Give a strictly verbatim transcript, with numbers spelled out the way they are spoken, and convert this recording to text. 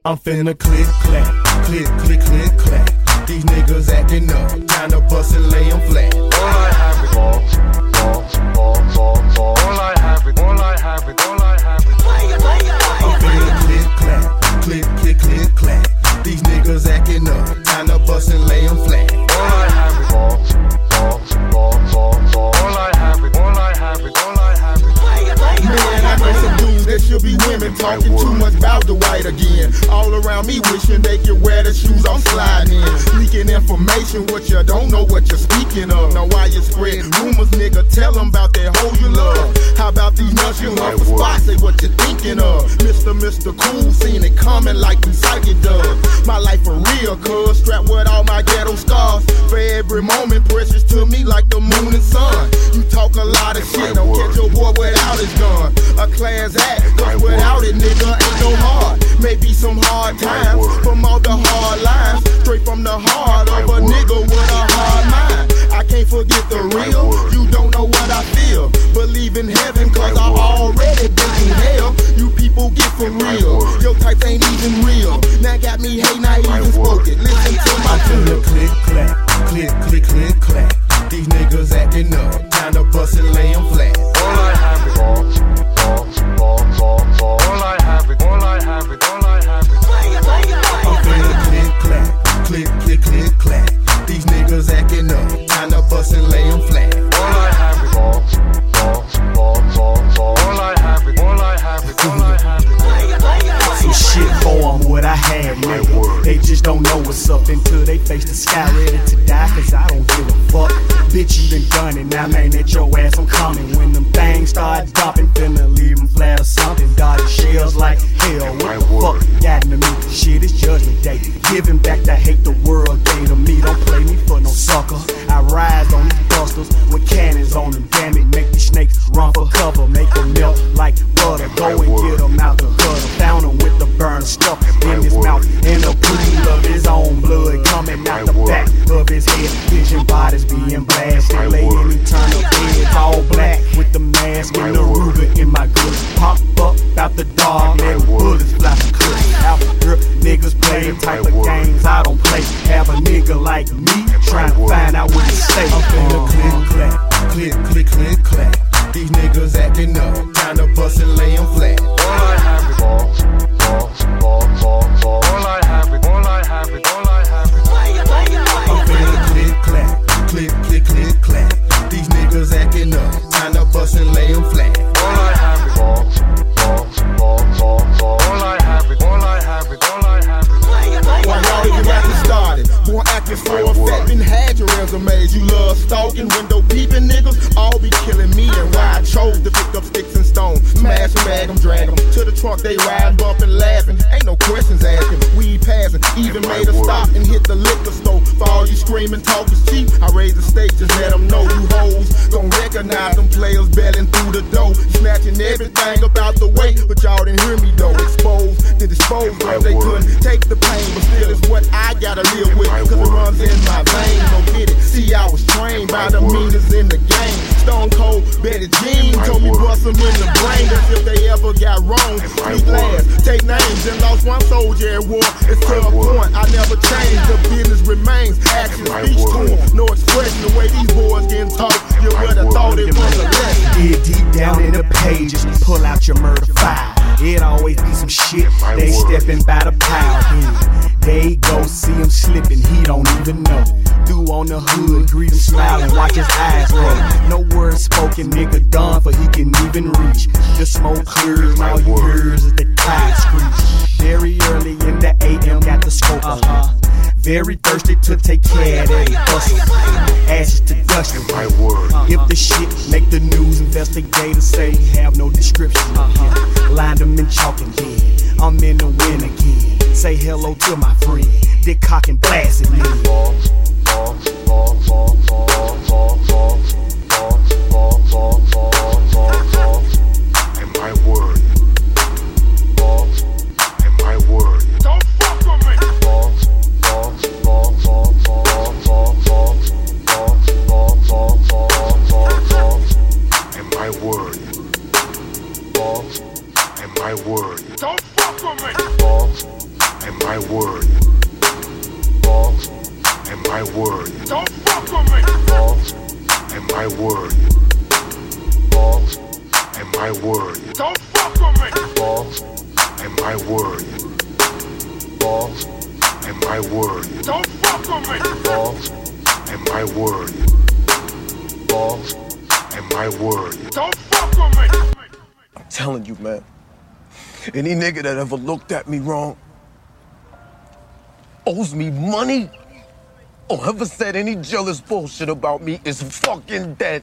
I'm finna click, clack, click, click, click, clack. These niggas acting up, time to bust and lay them flat. All I have is ball, ball, ball, ball, ball. All I have is, all I have is, all I have is. I'm finna click, clack, click, click, click, clack. These niggas acting up, time to bust and lay them flat. All I have is ball, ball, ball, ball, ball. All I have is, all I have is, all I have is. Man, I know some dudes that should be women talking too much about the white again. All around me wishing they could wear the shoes I'm sliding in. Leaking information, what you don't know what you're speaking of. Now why you spread rumors, nigga, tell them about that hoe you love. How about these nuts you love for spots, say what you thinking of. Mister Mister Cool, seen it coming like them psychic does. My life for real, cuz, strapped with all my ghetto scars. For every moment precious to me like the moon and sun. You talk a lot of shit, don't catch your boy without his gun. A class act, cause without it, nigga, ain't no hard. Maybe some hard times from all the hard lines. Straight from the heart of a nigga with a hard mind. I can't forget the real, you don't know what I feel. Believe in heaven, cause I already been in hell. You people get for real, your types ain't even real. Now got me hating, I even spoke it. Listen to my tune. Click, clack, click, click, click, clack. These niggas acting up, time to bust and lay them flat. All I have is ball, ball, ball, ball, ball. All I have is, all I have is, all I have is. I'm finna click, clack, click, click, click, clack. These niggas acting up, time to bust and lay them flat. All I have is ball, ball, ball, ball, ball. All I have is, all I have is, all I have is. Some shit for 'em, what I had, nigga. They just don't know what's up until they face the sky ready to die, cause I don't give a fuck. Bitch, you done done it, now man, at your ass I'm coming. When them things start dumping, finna leave them flat or something. Dodging shells like hell, what the fuck got into me? Shit, it's judgment day. Giving back the hate the world gave to me. Don't play me for no sucker. I rise on these busters with cannons on them. Damn it, make these snakes run for cover. Make them melt like butter. Go and get them out the gutter. Found them with the burn stuff in his mouth. In a pool of his own blood coming out the back of his head. Vision bodies being blasted. Laying eternal beds all black with the mask and the Ruger in my good. Pop up out the dog, let bullets fly from cliff. Out here, niggas play the type of games I don't play. Have a nigga like me trying to find out what to say. I'm finna click, clack, click, click, click, clack. These niggas acting up, time to bust and lay them flat. All I have is ball, ball, ball, ball, ball. All I have is, all I have is, all I have is. I'm finna click, clack, click, click, click, clack. These niggas acting up, time to bust and lay them flat. All I have is ball, ball, ball, ball, ball. All I have is, all I have is, all I have is. While y'all even got this started, born acting for a fact, been had your resumes. You love stalking, window peeping niggas, all be killing me. And why I chose to pick up sticks and stones, smash and bag them, drag them to the trunk, they ride, bumping, laughing. Ain't no questions asking, weed passing, even made a stop and hit the liquor store. For all you screaming, talk is cheap, I raise the stakes, just let them know you hoes gon' recognize them players belling through the door, snatching everything about the way, but y'all didn't hear me though. Exposed to dispose of, they couldn't take the pain, but still it's what I gotta live with, cause it runs in my veins. Don't get it, see I was trained by the meanest in the game. Stone Cold Betty Jean told me bust them in the brain, as if they ever got wrong. Speak last, take names, and lost one soldier at war. It's to a point, I never changed, the business remains. Action speech to them, no expression, the way these boys getting taught. You would've thought it was a lesson. Dig deep down in the pages, pull out your murder file. It always be some shit, they stepping by the pile. Mm. They go see him slipping, he don't even know. Through on the hood, greet him smiling, watch his eyes roll. No words spoken, nigga done, for he can even reach. The smoke clears, and all you hear is the tide screech. Very early in the A M, got the scope on. Uh-huh. Very thirsty to take care of that hustle. Ashes to dust. If the shit make the news, investigators say have no description. Uh-huh. Lined them in chalk and dead. I'm in the win again. Say hello to my friend. Dick cock and blasting me. Ball, ball, ball, ball, ball, ball, ball, ball, ball, ball, ball, ball. And my word. Ball, and my word. Don't fuck with me. Ball, ball, ball, ball, ball, ball, ball, ball, ball, ball, ball, ball. And my word. Ball, and my word. Don't fuck with me. Ball. my word. Law and my word. Don't fuck with me. Law and my word. Law and my word. Don't fuck with me. Law and my word. Law and my word. Don't fuck with me. Law and my word. Law and my word. Don't fuck with me. I'm telling you, man. Any nigga that ever looked at me wrong, owes me money, or ever said any jealous bullshit about me is fucking dead.